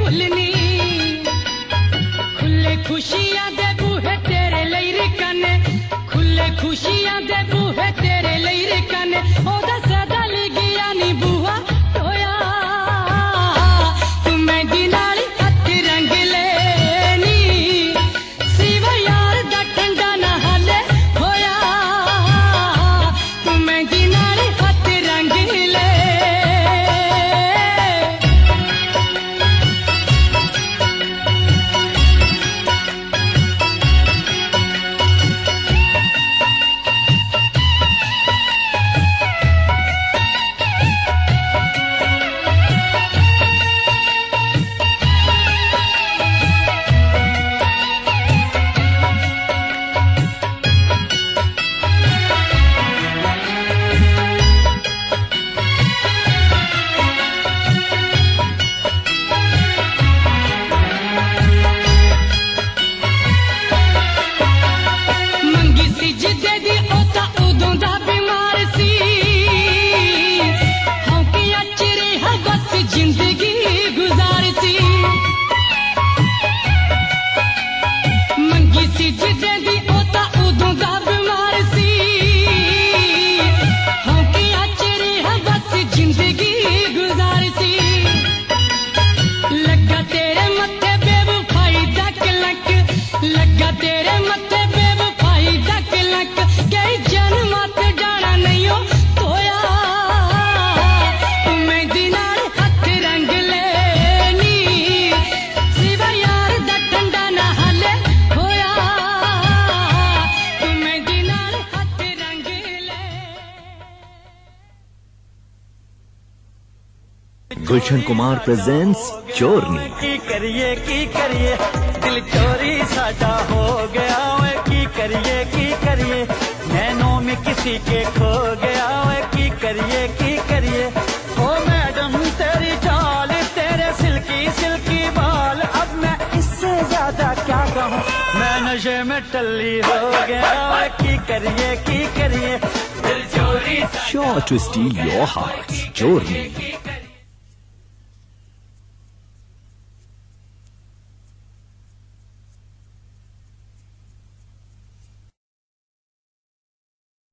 खोलनी खुले खुशियां दे बूहे तेरे ਲਈ रखने खुले खुशियां दे बूहे तेरे ਲਈ रखने ओदा सदा लिगिया नी बूहा टोया तू मेहंदी नाल हथ रंग लेनी सिवा यार दा ठंडा ना हाले होया तू मेहंदी नाल हथ रंग ले जिंदगी गुजारती मंगी सी जिदे दी ओता उदों दा बीमार सी हाँ कि अचरे है बस जिंदगी गुजारती लगा तेरे मत्थे बेवफाई दा कलंक लगा तेरे मत्थे बेवफाई दा कलंक कई जन्मां ते जाना नहीं हो तोया गुलशन कुमार प्रेजेंट्स चोरनी की करिए दिल चोरी साडा हो गया ओए की करिए नैनों में किसी के खो गया ओए की करिए ओ मैडम तेरी चाल तेरे सिल्की बाल अब मैं इससे ज्यादा क्या कहूँ मैं नशे में टल्ली हो गया ओए की करिए दिल चोरी sure to steal your hearts चोरनी